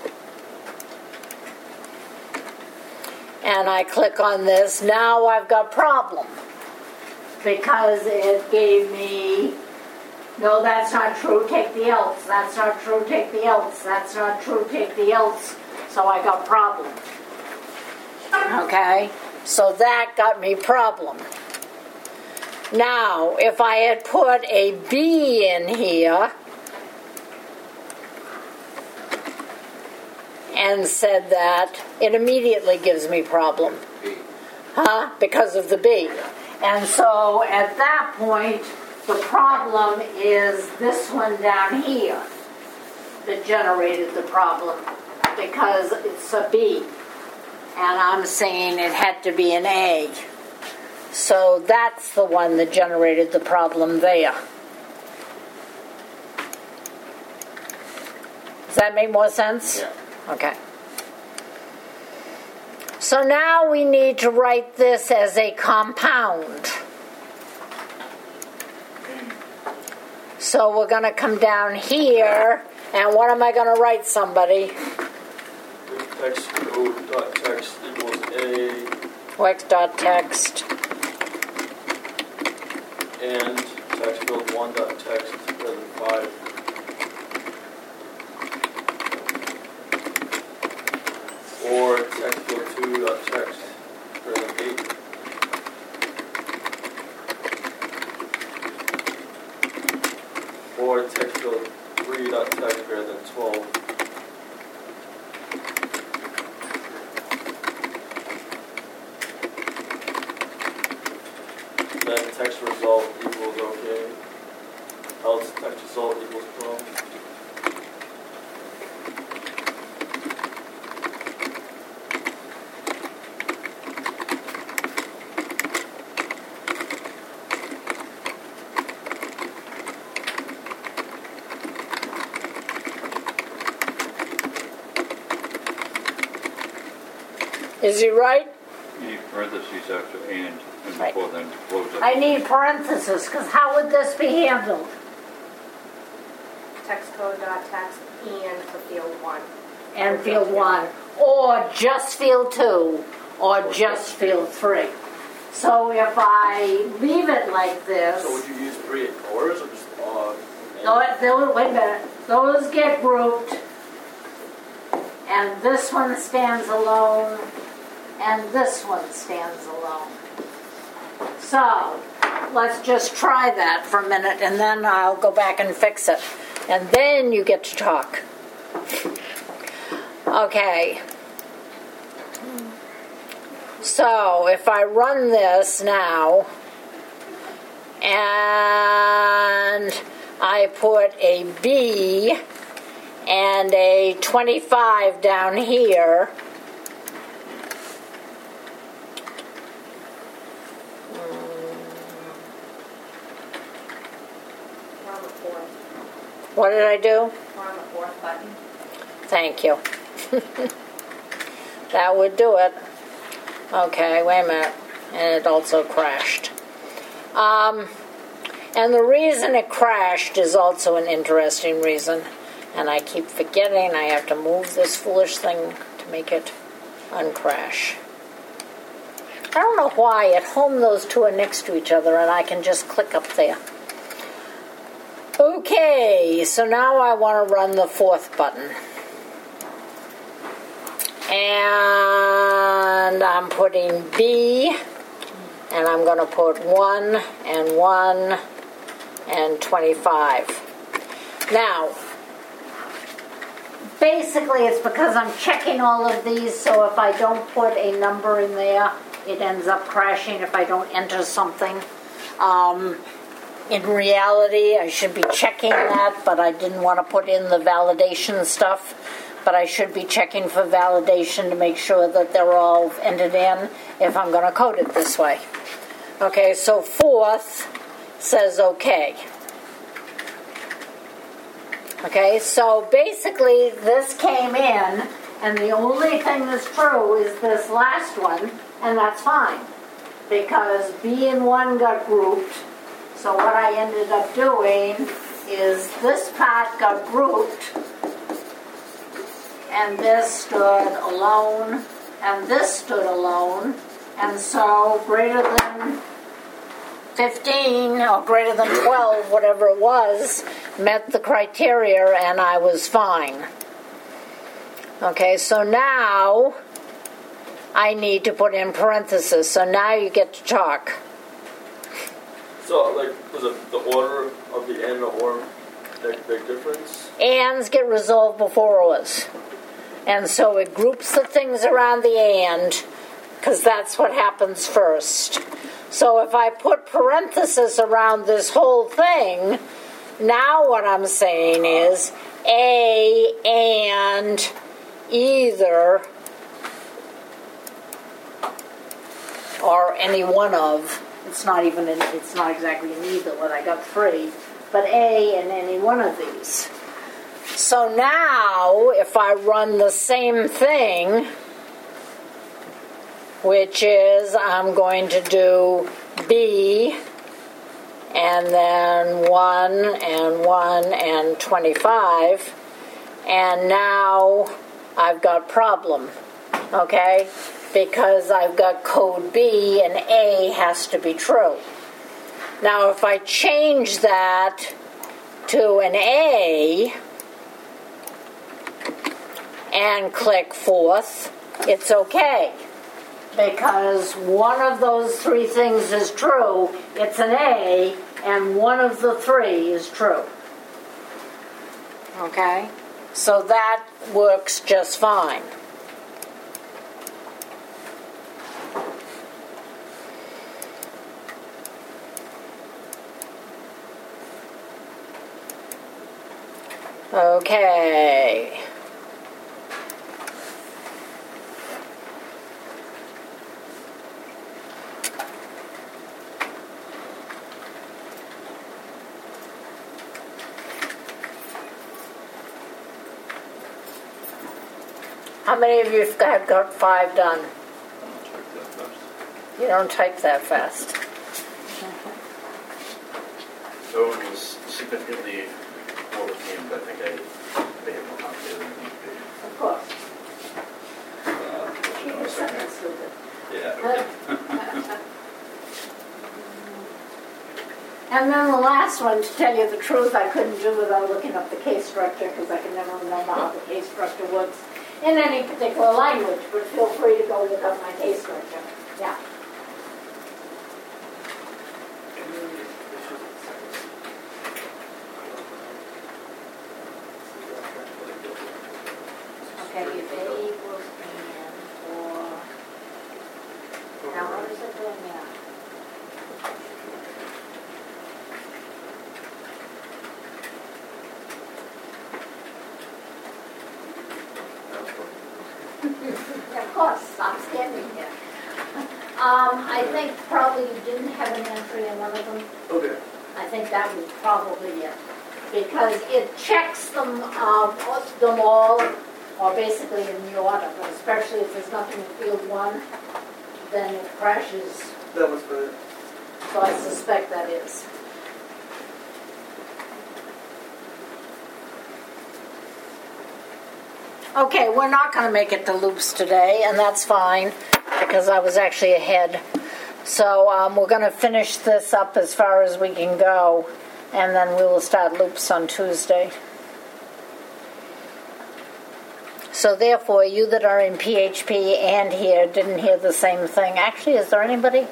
and I click on this, now I've got problem, because it gave me No, that's not true, take the else. That's not true, take the else. That's not true, take the else. So I got problem. Okay? So that got me problem. Now, if I had put a B in here and said that, it immediately gives me problem. B. Huh? Because of the B. And so at that point, the problem is this one down here that generated the problem because it's a B. And I'm saying it had to be an A. So that's the one that generated the problem there. Does that make more sense? Yeah. Okay. So now we need to write this as a compound. So we're going to come down here, and what am I going to write, somebody? Text code dot text equals A X dot text. and text field one dot text greater than five. Or text field two dot text greater than eight. Or text field three dot text greater than twelve. Then text result equals okay. Else text result equals twelve. Is he right? You need parentheses after and, and Right. before then close it. I need parentheses, because how would this be handled? Text code dot text and for field one. And field one, or just field two, or just field three. So if I leave it like this, So would you use three and fours or just uh? and- no, it- those- wait a minute, those get grouped, and this one stands alone, and this one stands alone. So, let's just try that for a minute, and then I'll go back and fix it. And then you get to talk. Okay. So, if I run this now, and I put a B and a twenty-five down here, We're on the fourth. what did I do? We're on the fourth button. Thank you. That would do it. Okay, wait a minute. And it also crashed. Um, and the reason it crashed is also an interesting reason. And I keep forgetting I have to move this foolish thing to make it uncrash. I don't know why. At home, those two are next to each other, and I can just click up there. Okay, so now I want to run the fourth button. And I'm putting B, and I'm going to put one and one and twenty-five. Now, basically it's because I'm checking all of these, so if I don't put a number in there, it ends up crashing if I don't enter something. Um, in reality, I should be checking that, but I didn't want to put in the validation stuff. But I should be checking for validation to make sure that they're all entered in if I'm going to code it this way. Okay, so fourth says okay. Okay, so basically this came in, and the only thing that's true is this last one, and that's fine. Because B and one got grouped, so what I ended up doing is this part got grouped, and this stood alone, and this stood alone, and so greater than fifteen or greater than twelve, whatever it was, met the criteria and I was fine. Okay, so now I need to put in parentheses. So now you get to talk. So, like, was it the order of the and the or big, big difference? Ands get resolved before ors. And so it groups the things around the and, because that's what happens first. So if I put parentheses around this whole thing, now what I'm saying is a and either or any one of. It's not even in, it's not exactly an either when I got three, but a and any one of these. So now if I run the same thing, which is I'm going to do B and then one and one and twenty-five, and now I've got problem, okay? Because I've got code B and A has to be true. Now if I change that to an A and click fourth, it's okay. Because one of those three things is true, it's an A, and one of the three is true. Okay? So that works just fine. Okay. How many of you have got five done? You don't type that fast. So it was significantly more with me, but I think I made it more complicated than it needs to be. Of course. Uh, Keep your sentence stupid. Yeah, okay. And then the last one, to tell you the truth, I couldn't do without looking up the case structure because I can never remember how the case structure works in any particular language, but feel free to go look up my case structure. Yeah. Okay, if A equals and or now what is it doing now? Of course, I'm standing here. Um, I think probably you didn't have an entry in one of them. Okay. I think that was probably it. Because it checks them, um, them all, or basically in the order, but especially if there's nothing in field one, then it crashes. That was good. So I suspect that is. Okay, we're not going to make it to loops today, and that's fine, because I was actually ahead. So um, we're going to finish this up as far as we can go, and then we will start loops on Tuesday. So therefore, you that are in P H P and here didn't hear the same thing. Actually, is there anybody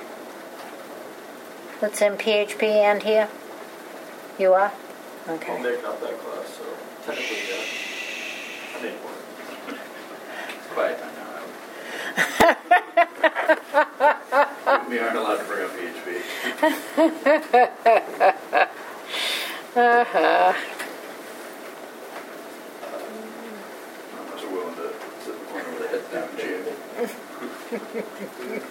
that's in P H P and here? You are? Okay. I'm making up that class, so technically, yeah. I mean, Quiet time now. We aren't allowed to bring up P H P. uh-huh. Unless we're willing to sit in the corner with a head down jam.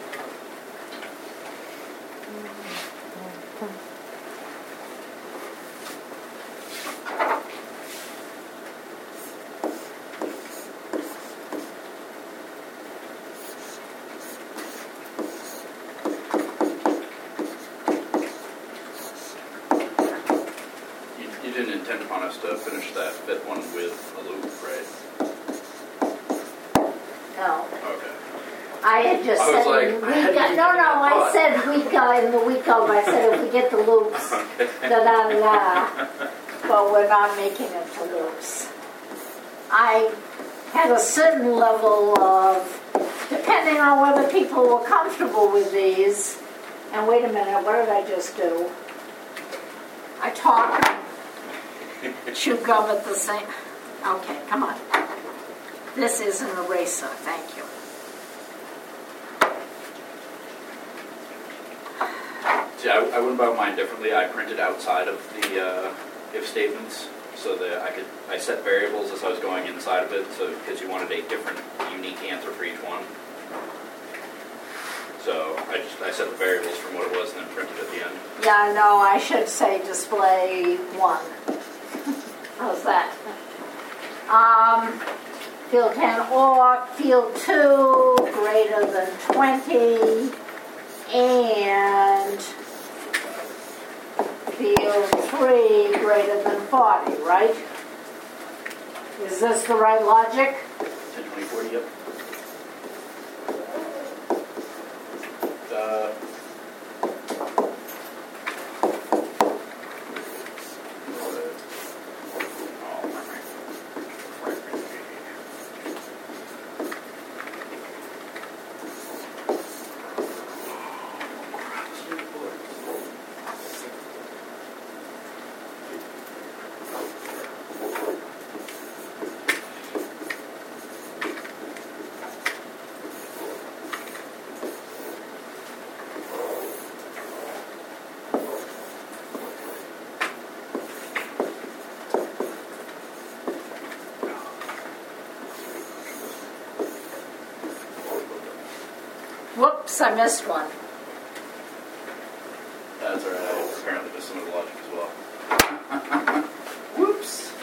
You didn't intend upon us to finish that fifth one with a loop, right? No. Okay. I had just I was said like, in I week, hadn't even no, no, I thought. said week uh, in the week of, I said if we get the loops, da da da da. But we're not making it to loops. I had a certain level of, depending on whether people were comfortable with these, and wait a minute, what did I just do? I talk and chew gum at the same, okay, come on. This is an eraser, thank you. See, I, I went about mine differently. I printed outside of the uh, if statements so that I could, I set variables as I was going inside of it, so because you wanted a different, unique answer for each one. So I just, I set the variables from what it was and then printed at the end. Yeah, no, I should say display one. How's that? Um, field ten or field two greater than twenty and field three greater than forty, right? Is this the right logic? ten, twenty, forty, yep. Uh, Whoops, I missed one. That's alright. I apparently missed some of the logic as well. Whoops.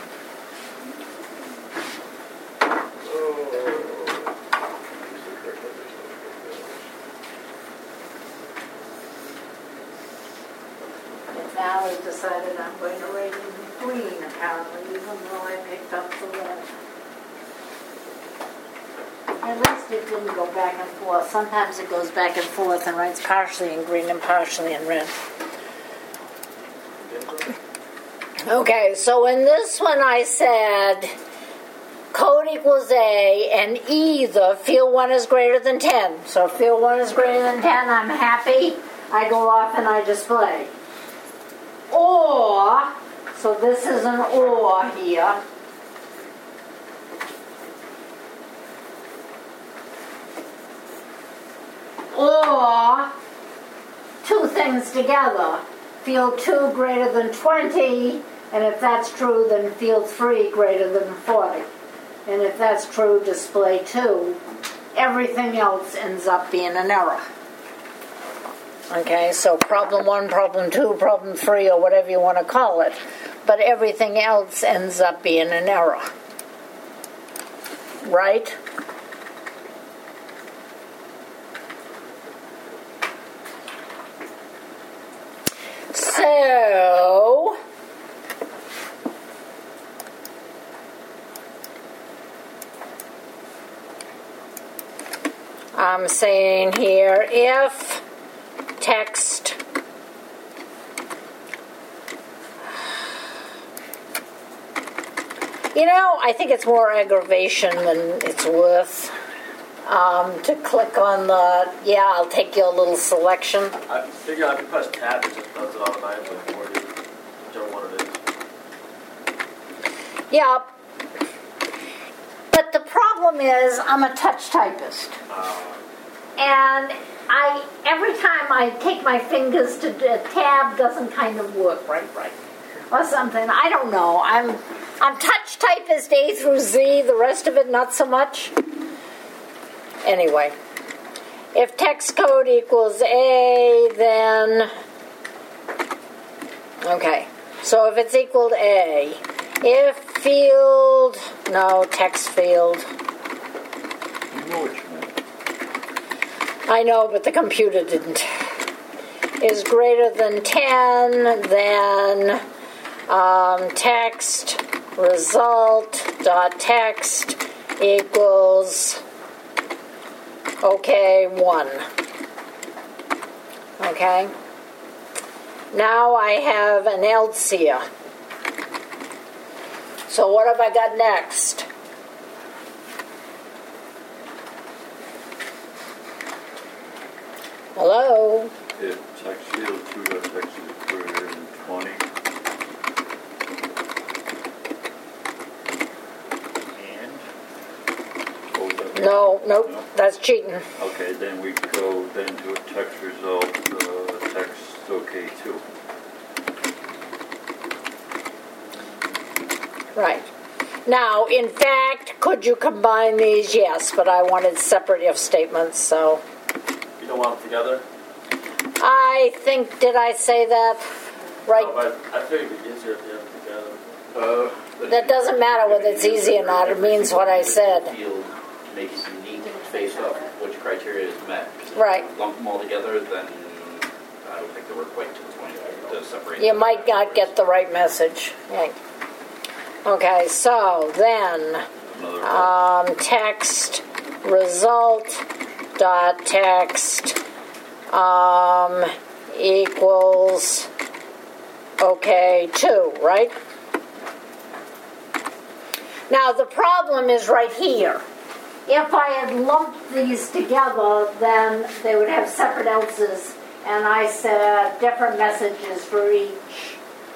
And now I've decided I'm going to write in green, apparently, even though I picked up the red. At least it didn't go back and forth. Sometimes it goes back and forth and writes partially in green and partially in red. Okay, so in this one I said code equals A and either field one is greater than ten. So if field one is greater than ten, I'm happy. I go off and I display. Or, so this is an or here. Or two things together. Field two greater than twenty, and if that's true, then field three greater than forty. And if that's true, display two. Everything else ends up being an error. Okay, so problem one, problem two, problem three, or whatever you want to call it. But everything else ends up being an error. Right? So, I'm saying here, if text you know, I think it's more aggravation than it's worth um, to click on the, yeah, I'll take your little selection. I figure I can press tab, it just does it automatically for you, whichever one it is. Yeah. But the problem is, I'm a touch typist. Uh, And I, every time I take my fingers to the tab, doesn't kind of work right, right, or something. I don't know. I'm, I'm touch typist A through Z. The rest of it, not so much. Anyway, if text code equals A, then okay. So if it's equal to A, if field, no text field. You know what you meant. I know, but the computer didn't. Is greater than ten, then um, text result dot text equals Okay, one. Okay. Now I have an else here. So what have I got next? Hello? If text field two dot text is greater than twenty, And what was that? No, nope, that's cheating. Okay, then we go then to a text result, uh, text okay too. Right. Now, in fact, could you combine these? Yes, but I wanted separate if statements, so You don't want them together? I think, did I say that right? No, but I figured it'd be easier if you have them together. Uh, That doesn't matter whether it's easy or not, it means what I said. Field make it unique based off which criteria is met. Right. Lump them all together, then I don't think they work quite to the point to separate. You them. might not get the right message. Right. Okay, so then Another um, text result dot text um, equals okay two, right? Now the problem is right here. If I had lumped these together, then they would have separate else's, and I said different messages for each.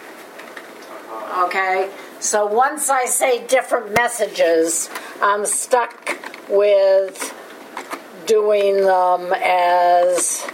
Okay, so once I say different messages, I'm stuck with doing them as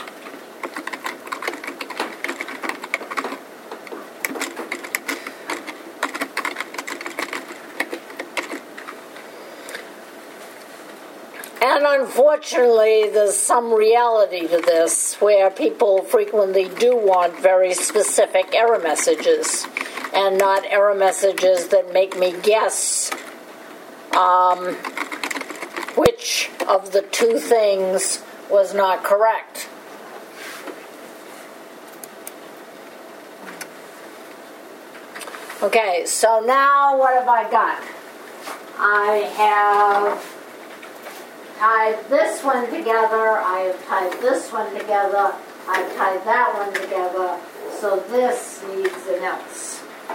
and unfortunately there's some reality to this where people frequently do want very specific error messages and not error messages that make me guess um, which of the two things was not correct. Okay, so now what have I got? I have tied this one together, I have tied this one together, I've tied that one together, so this needs an else.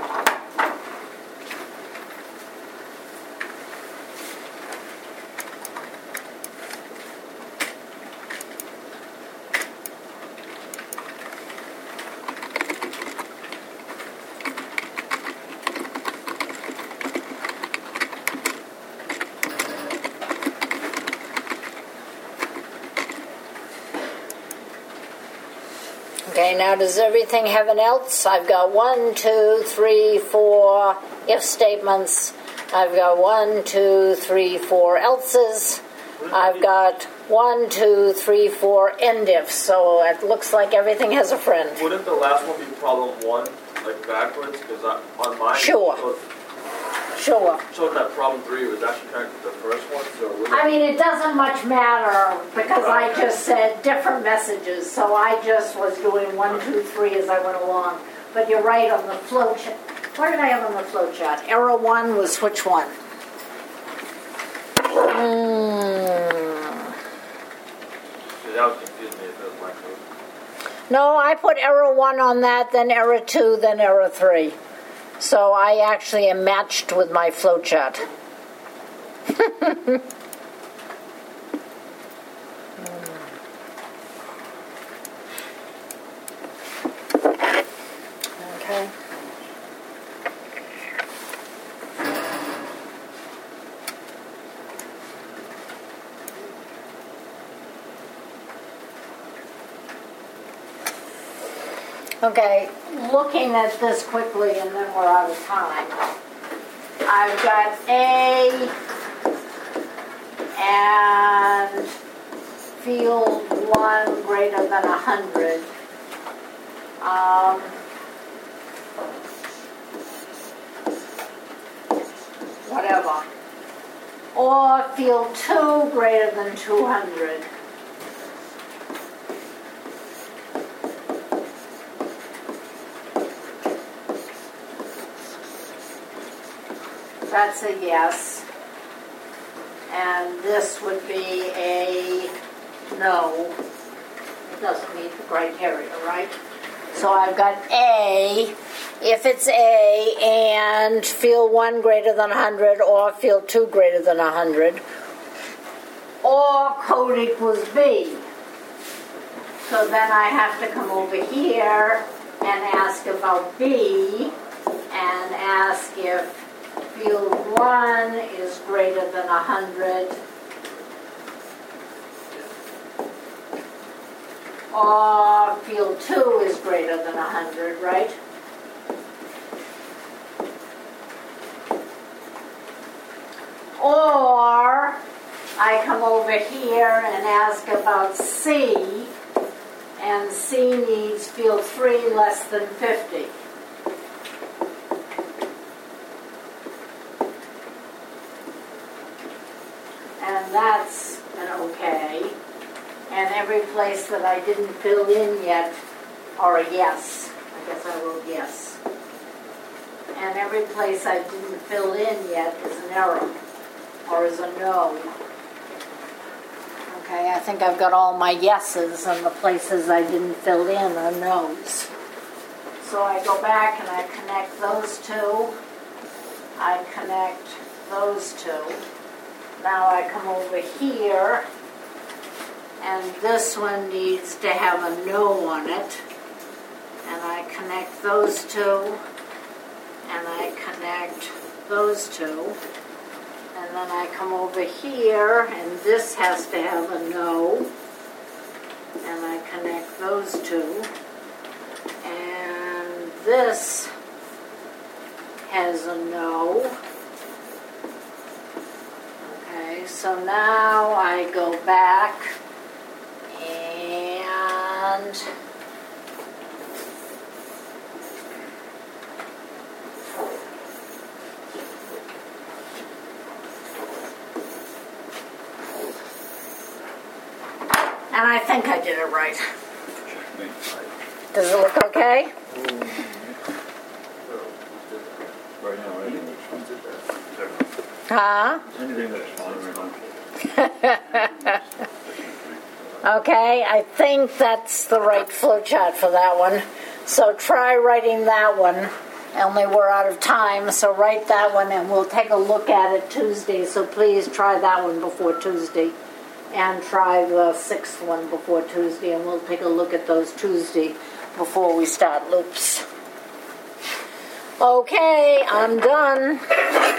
Okay, now does everything have an else? I've got one, two, three, four if statements. I've got one, two, three, four else's. I've got one, two, three, four end ifs. So it looks like everything has a friend. Wouldn't the last one be problem one, like backwards? Because on mine, Sure. it showed, Sure. showed that problem three was actually connected to the first one. So wouldn't I mean, it doesn't much matter because I just said different messages. So I just was doing one, two, three as I went along. But you're right on the flow chart. What did I have on the flow chart? Error one was which one? Mm. See, that would confuse me if it was my code. No, I put error one on that, then error two, then error three. So I actually am matched with my flowchart. Okay. Okay, looking at this quickly and then we're out of time. I've got A and field one greater than one hundred. Um, whatever. Or field two greater than two hundred. That's a yes. And this would be a no, it doesn't meet the criteria, right? So I've got A, if it's A and field one greater than one hundred or field two greater than one hundred, or code equals B. So then I have to come over here and ask about B and ask if field one is greater than one hundred or field two is greater than one hundred, right? Or I come over here and ask about C, and C needs field three less than fifty. And that's an okay. And every place that I didn't fill in yet, or a yes. I guess I wrote yes. And every place I didn't fill in yet is an error, or is a no. Okay, I think I've got all my yeses, and the places I didn't fill in are no's. So I go back and I connect those two. I connect those two. Now I come over here, and this one needs to have a no on it. And I connect those two, and I connect those two. And then I come over here, and this has to have a no. And I connect those two. And this has a no. Okay, so now I go back and and I think I did it right. Does it look okay? Right now, anything looks fine. Huh? Anything looks fine right now. Okay, I think that's the right flow chart for that one. So try writing that one. Only we're out of time, so write that one and we'll take a look at it Tuesday. So please try that one before Tuesday. And try the sixth one before Tuesday, and we'll take a look at those Tuesday before we start loops. Okay, I'm done.